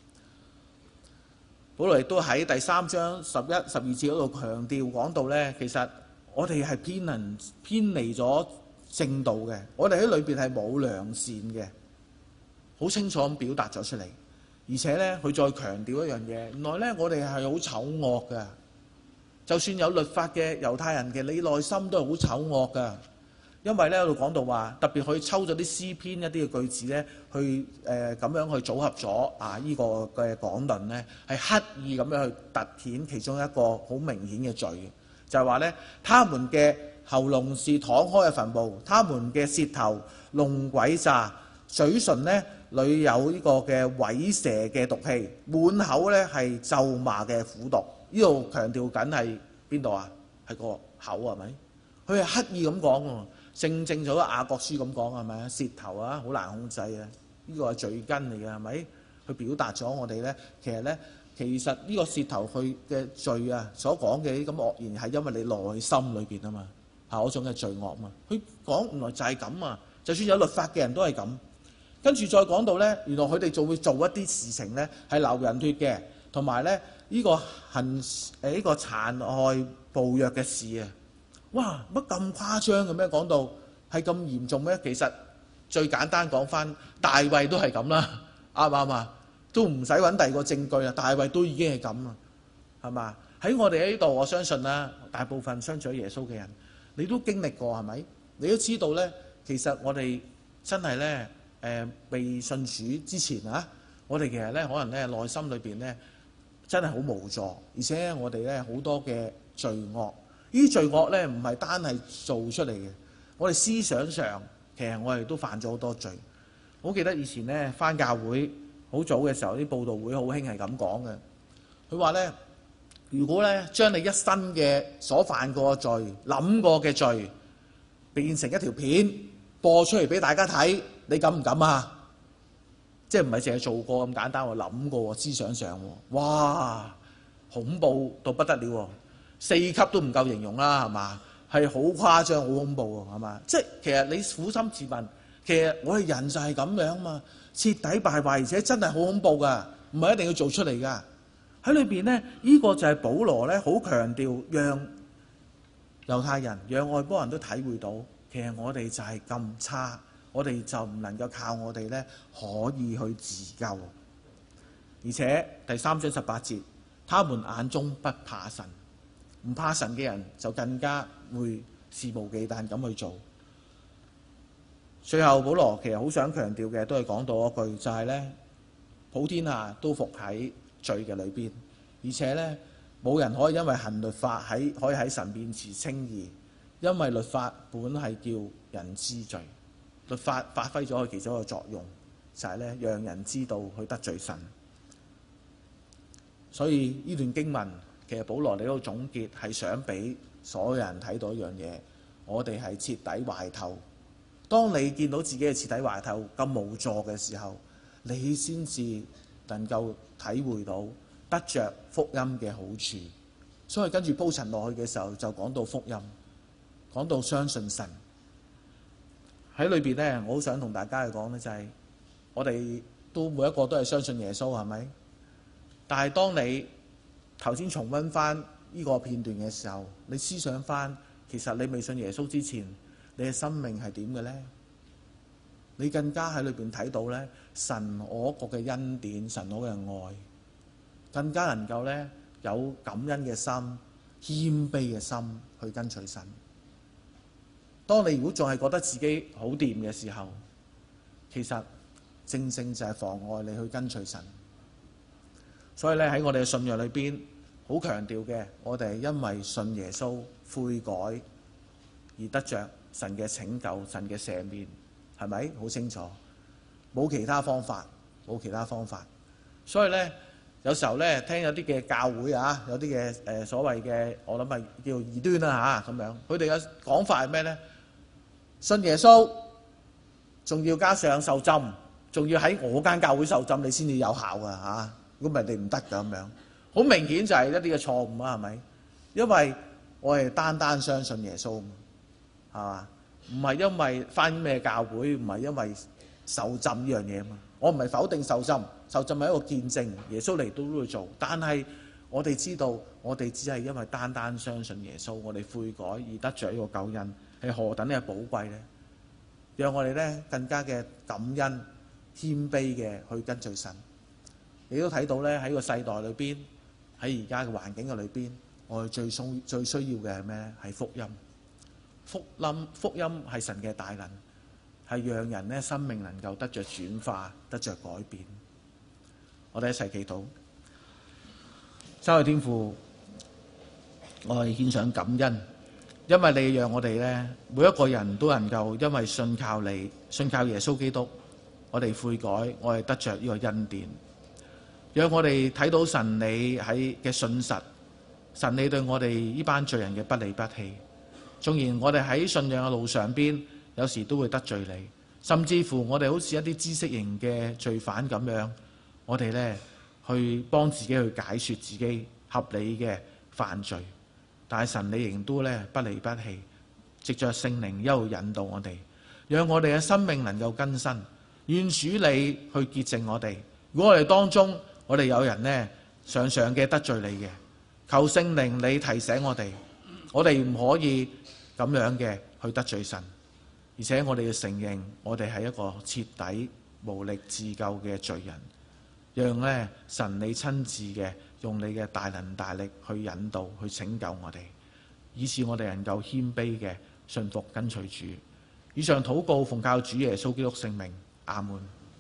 S1: 保羅亦都喺第3章11、12節嗰度強調講到呢，其實我哋係偏離咗正道嘅，我哋喺裏邊係冇良善嘅，好清楚咁表達咗出嚟。而且呢，佢再強調一樣嘢，原來呢，我哋係好醜惡嘅，就算有律法嘅猶太人嘅，你內心都係好醜惡嘅。因為咧，喺度講到話，特別佢抽咗啲詩篇一啲嘅句子咧，去咁樣去組合咗呢個嘅講論咧，係刻意咁樣去突顯其中一個好明顯嘅罪，就係話咧，他們嘅喉嚨是敞開嘅墳墓，他們嘅舌頭弄詭詐，嘴唇咧裏有呢個嘅虺蛇嘅毒氣，滿口咧係咒罵嘅苦毒。呢度強調緊係邊度啊？係個口係咪？佢係刻意咁講喎。正咗雅各書咁講係咪啊？舌頭好難控制啊！呢個係罪根嚟嘅係咪？佢表達咗我哋咧，其實呢個舌頭佢嘅罪所講嘅啲咁惡言係因為你內心裏邊啊嘛，係嗰種嘅罪惡嘛。佢講原來就係咁啊！就算有律法嘅人都係咁。跟住再講到咧，原來佢哋就會做一啲事情咧係流人血嘅，同埋咧呢個呢個殘害暴虐嘅事啊！哇！乜咁誇張嘅咩？講到係咁嚴重咩？其實最簡單講翻，大衛都係咁啦，啱唔啱啊？都唔使揾第二個證據啦，大衛都已經係咁啦，係嘛？喺我哋喺呢度，我相信啦，大部分相信耶穌嘅人，你都經歷過係咪？你都知道咧，其實我哋真係咧未信主之前我哋其實咧可能咧內心裏邊咧真係好無助，而且我哋咧好多嘅罪惡。呢啲罪惡咧唔係單係做出嚟嘅，我哋思想上其實我哋都犯咗好多罪。我記得以前咧返教會好早嘅時候，啲佈道會好興係咁講嘅。佢話咧，如果咧將你一生嘅所犯過嘅罪、諗過嘅罪變成一條片播出嚟俾大家睇，你敢唔敢啊？即係唔係淨係做過咁簡單喎，諗過思想上哇恐怖到不得了喎！ 4級都唔夠形容啦，係嘛？係好誇張、好恐怖喎，係嘛？即係其實你苦心自問，其實我哋人就係咁樣嘛，徹底敗壞，而且真係好恐怖噶，唔係一定要做出嚟噶。喺裏邊呢，呢個就係保羅咧，好強調讓猶太人、讓外邦人都體會到，其實我哋就係咁差，我哋就唔能夠靠我哋咧可以去自救。而且第3章18節，他們眼中不怕神。唔怕神嘅人就更加會肆無忌憚咁去做。最後保羅其實好想強調嘅都係講到一句，就係咧普天下都伏喺罪嘅裏邊，而且咧冇人可以因為行律法可以喺神面前稱義， 因為律法本係叫人知罪，律法發揮咗佢其中一個作用，就係咧讓人知道去得罪神。所以呢段經文其實保羅嚟到總結係想俾所有人睇到一樣嘢，我哋係徹底壞透。當你見到自己係徹底壞透咁無助嘅時候，你先至能夠體會到得着福音嘅好處。所以跟住鋪陳落去嘅時候就講到福音，講到相信神。喺裏邊呢，我好想同大家去講呢，就係我哋都每一個都係相信耶穌，係咪？但係當你頭先重溫翻呢個片段嘅時候，你思想翻，其實你未信耶穌之前，你嘅生命係點嘅呢？你更加喺裏邊睇到呢，神我國嘅恩典，神我嘅愛，更加能夠呢有感恩嘅心、謙卑嘅心去跟隨神。當你如果仲係覺得自己好掂嘅時候，其實正正就係妨礙你去跟隨神。所以咧喺我哋嘅信仰裏邊，好強調嘅，我哋係因為信耶穌悔改而得着神嘅拯救、神嘅赦免，係咪？好清楚，冇其他方法，冇其他方法。所以咧，有時候咧聽有啲嘅教會啊，有啲嘅所謂嘅，我諗係叫異端啦嚇咁樣，佢哋嘅講法係咩咧？信耶穌，仲要加上受浸，仲要喺我間教會受浸，你先至有效噶嚇。如果唔係你唔得噶咁樣，好明顯就係一啲嘅錯誤啊，係咪？因為我係單單相信耶穌，係嘛？唔係因為返咩教會，唔係因為受浸呢樣嘢嘛。我唔係否定受浸，受浸係一個見證，耶穌嚟都會做。但係我哋知道，我哋只係因為單單相信耶穌，我哋悔改而得著呢個救恩，係何等嘅寶貴呢？讓我哋咧更加嘅感恩、謙卑嘅去跟隨神。你都睇到咧喺個世代裏邊，喺而家嘅環境嘅裏邊，我哋最需要嘅係咩咧？係福音。福音係神嘅大能，係讓人咧生命能夠得着轉化、得着改變。我哋一齊祈禱。三位天父，我哋獻上感恩，因為你讓我哋咧每一個人都能夠因為信靠你、信靠耶穌基督，我哋悔改，我哋得着呢個恩典。讓我哋睇到神你喺嘅信實，神你對我哋呢班罪人嘅不離不棄。縱然我哋喺信仰嘅路上邊，有時都會得罪你，甚至乎我哋好似一啲知識型嘅罪犯咁樣，我哋呢去幫自己去解說自己合理嘅犯罪。但係神你仍都呢不離不棄，藉着聖靈一路引導我哋，讓我哋嘅生命能夠更新。願主你去潔淨我哋。如果我哋當中，我哋有人呢常常嘅得罪你嘅，求聖靈你提醒我哋，我哋唔可以咁樣嘅去得罪神，而且我哋要承認我哋係一個徹底無力自救嘅罪人，讓呢神你親自嘅用你嘅大能大力去引導去拯救我哋，以致我哋能夠謙卑嘅信服跟隨主。以上禱告奉靠主耶穌基督聖名，阿門。